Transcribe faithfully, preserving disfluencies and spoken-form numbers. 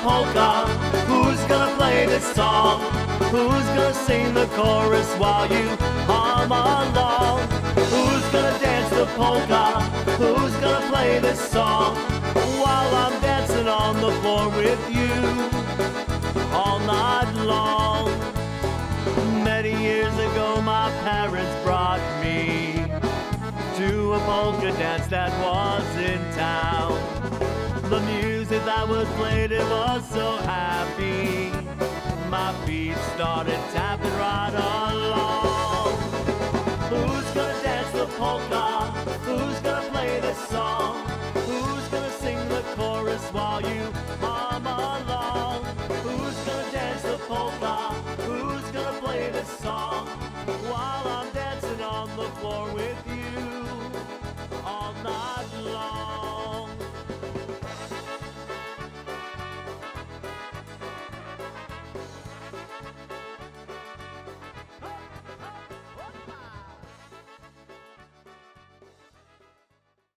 polka? Who's gonna play this song? Who's gonna sing the chorus while you hum along? Who's gonna dance the polka? Who's gonna play this song while I'm dancing on the floor with you all night long? Many years ago my parents brought me to a polka dance that was in town. The music that was played, it was so happy. My feet started tapping right on